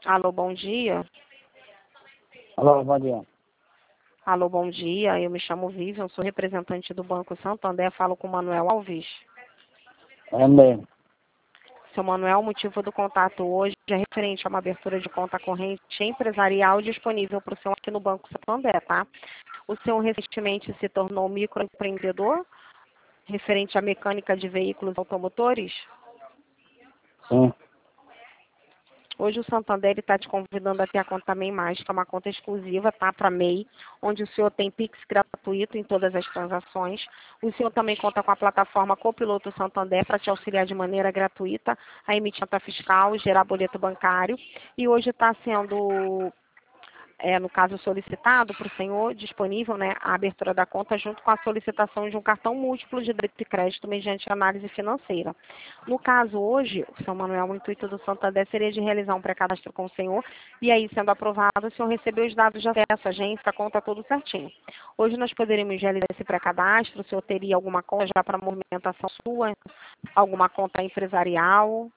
Alô, bom dia. Alô, bom dia. Alô, bom dia. Eu me chamo Vivian, sou representante do Banco Santander, falo com o Manuel Alves. É mesmo. Seu Manuel, o motivo do contato hoje é referente a uma abertura de conta corrente empresarial disponível para o senhor aqui no Banco Santander, tá? O senhor recentemente se tornou microempreendedor referente à mecânica de veículos automotores? Sim. Hoje o Santander está te convidando a ter a conta MEI+, que é uma conta exclusiva, tá, para MEI, onde o senhor tem Pix gratuito em todas as transações. O senhor também conta com a plataforma Copiloto Santander para te auxiliar de maneira gratuita a emitir nota fiscal, gerar boleto bancário. E hoje está sendo, no caso solicitado para o senhor, disponível, né, a abertura da conta junto com a solicitação de um cartão múltiplo de débito e crédito mediante análise financeira. No caso hoje, o senhor Manuel, o intuito do Santander seria de realizar um pré-cadastro com o senhor e aí, sendo aprovado, o senhor recebeu os dados de acesso, agência, a conta, tudo certinho. Hoje nós poderíamos realizar esse pré-cadastro, o senhor teria alguma conta já para movimentação sua, alguma conta empresarial?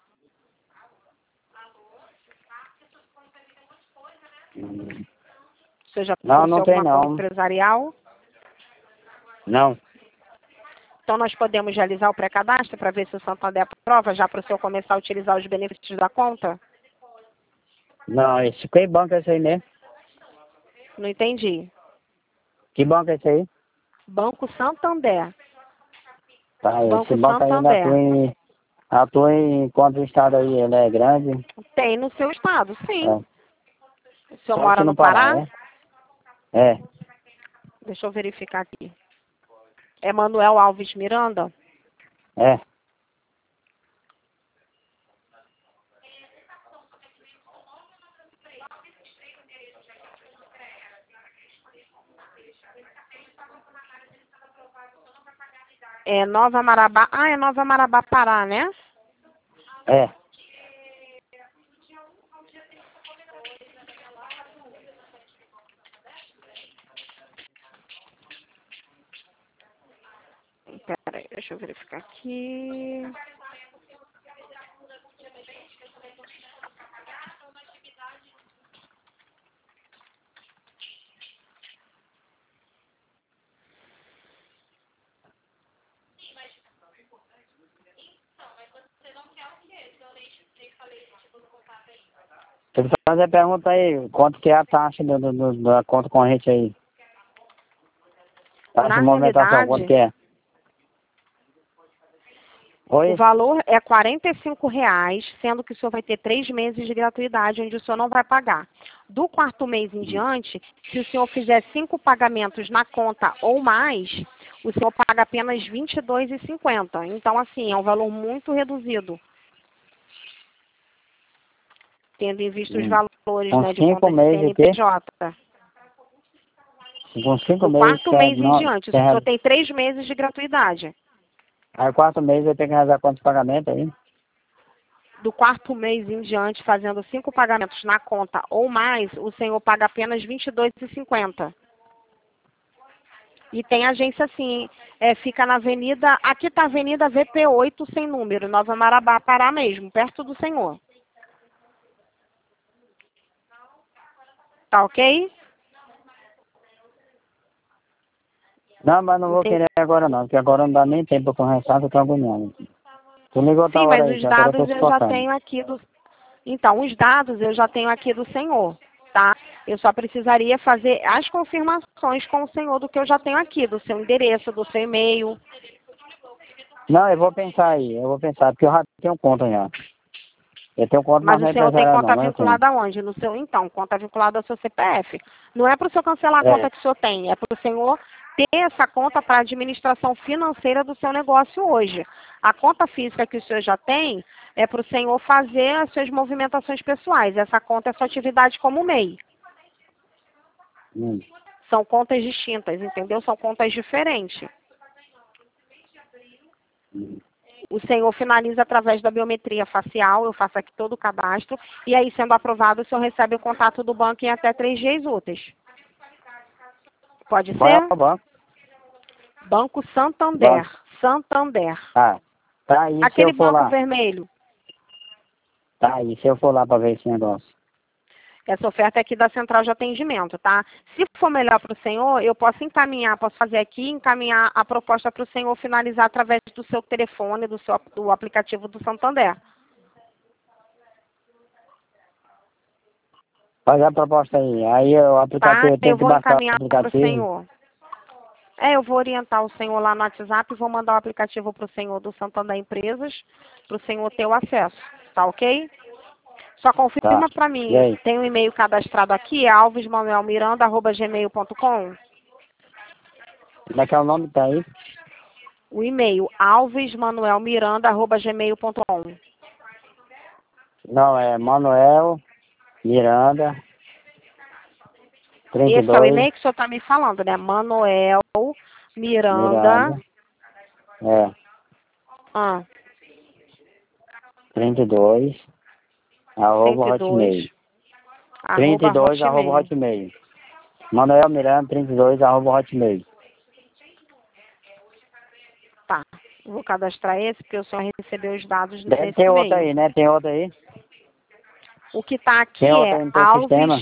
O senhor já possui Não tem alguma conta não. empresarial? Não. Então, nós podemos realizar o pré-cadastro para ver se o Santander aprova, já para o senhor começar a utilizar os benefícios da conta? Não, que banco é esse aí mesmo? Não entendi. Que banco é esse aí? Banco Santander. Tá, esse Banco banco aí ele Santander. atua em quanto estado aí? Ele é grande? Tem no seu estado, sim. É. O senhor Só mora aqui no no Pará, Pará? é? É. Deixa eu verificar aqui. É Manuel Alves Miranda? É. É Nova Marabá. Ah, é Nova Marabá, Pará, né? É. Pera aí, deixa eu verificar aqui. Você precisa fazer a pergunta aí, quanto que é a taxa da conta corrente aí? Taxa Na de movimentação, quanto realidade, que é? o Oi? valor é R$ 45,00, sendo que o senhor vai ter 3 meses de gratuidade, onde o senhor não vai pagar. Do quarto mês em diante, se o senhor fizer 5 pagamentos na conta ou mais, o senhor paga apenas R$ 22,50. Então, assim, é um valor muito reduzido, tendo em vista os Hum. valores, Com né, de 5 conta de meses o quê? CNPJ. Com 5 Do meses, quarto mês em não, diante, o senhor tem 3 meses de gratuidade. aí 4 meses eu tenho que realizar quantos pagamentos aí? Do quarto mês em diante, fazendo 5 pagamentos na conta ou mais, o senhor paga apenas R$ 22,50. E tem agência sim, fica na avenida, aqui está a Avenida VP8 sem número, Nova Marabá, Pará mesmo, perto do senhor. Tá ok? Não, mas não vou Entendi. querer agora não, porque agora não dá nem tempo para conversar, eu tô agoniado. Tu liga outra Sim, hora mas aí, os que agora eu tô dados eu já sufocando. tenho aqui do. Então, os dados eu já tenho aqui do senhor, tá? Eu só precisaria fazer as confirmações com o senhor do que eu já tenho aqui, do seu endereço, do seu e-mail. Não, eu vou pensar aí, porque eu já tenho conta já. Eu tenho conta, mas Mas não o é senhor tem empresarial não, conta mas eu tenho. vinculada aonde? No seu, então, conta vinculada ao seu CPF. Não é para o senhor cancelar a É. conta que o senhor tem, é para o senhor ter essa conta para a administração financeira do seu negócio hoje. A conta física que o senhor já tem é para o senhor fazer as suas movimentações pessoais. Essa conta é sua atividade como MEI. Hum. São contas distintas, entendeu? São contas diferentes. O senhor finaliza através da biometria facial, eu faço aqui todo o cadastro, e aí, sendo aprovado, o senhor recebe o contato do banco em até 3 dias úteis. Pode Qual é ser? o banco? Banco Santander. Banco. Santander. Tá aí se eu Aquele for banco lá. vermelho. Tá aí se eu for lá para ver esse negócio. Essa oferta é aqui da central de atendimento, tá? Se for melhor para o senhor, eu posso encaminhar, posso fazer aqui, encaminhar a proposta para o senhor finalizar através do seu telefone, do aplicativo do Santander. Faz a proposta aí. Aí o Tá? aplicativo, eu tenho Eu que vou baixar o encaminhar para o aplicativo. senhor. Eu vou orientar o senhor lá no WhatsApp e vou mandar o aplicativo para o senhor do Santander Empresas, para o senhor ter o acesso, tá ok? Só Tá. confirma para E mim, aí? tem um e-mail cadastrado aqui, é alvesmanuelmiranda@gmail.com. Como é que é o nome? Tá aí? O e-mail alvesmanuelmiranda@gmail.com. Não, é Manuel Miranda, Esse é o 32, e-mail que o senhor está me falando, né? Manuel Miranda. Miranda, é, Ah, 32, arroba 102, Hotmail. arroba 32, arroba hotmail. Hotmail. Manuel Miranda, 32, arroba Hotmail. Tá. Vou cadastrar esse porque o senhor recebeu os dados Deve nesse ter outro e-mail. aí, né? Tem outro aí? O que está Tem aqui outro é aí no teu sistema?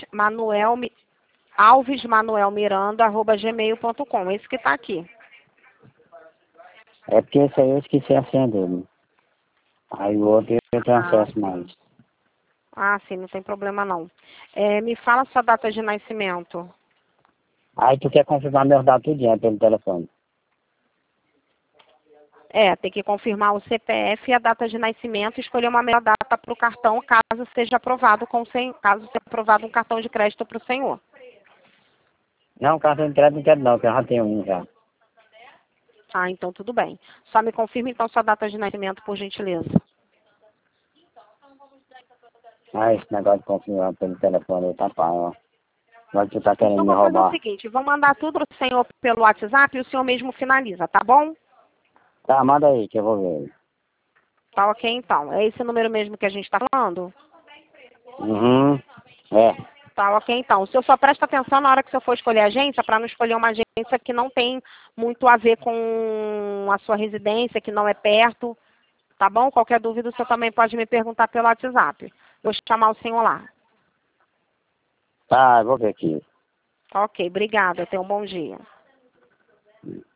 alvesmanuelmiranda@gmail.com. Esse que está aqui. É porque esse aí eu esqueci a senha dele. Aí o outro eu tenho Ah, acesso mais. sim. Ah, sim, não tem problema não. Me fala sua data de nascimento. Aí tu quer confirmar meus dados tudinho pelo telefone. Tem que confirmar o CPF e a data de nascimento e escolher uma melhor data para o cartão, caso seja aprovado caso seja aprovado um cartão de crédito para o senhor. Não, cartão de crédito não quero não, que eu já tenho um já. Ah, então tudo bem. Só me confirme então sua data de nascimento, por gentileza. Ah, esse negócio de confirmar pelo telefone aí tá pá, ó. Mas tu tá querendo Então me vou fazer o roubar. seguinte, vou mandar tudo pro senhor pelo WhatsApp e o senhor mesmo finaliza, tá bom? Tá, manda aí que eu vou ver. Tá ok então. É esse número mesmo que a gente está falando? Uhum, é. Tá ok então. O senhor só presta atenção na hora que o senhor for escolher a agência, para não escolher uma agência que não tem muito a ver com a sua residência, que não é perto, tá bom? Qualquer dúvida o senhor também pode me perguntar pelo WhatsApp. Vou chamar o senhor lá. Tá, eu vou ver aqui. Tá ok, obrigada. Tenha um bom dia.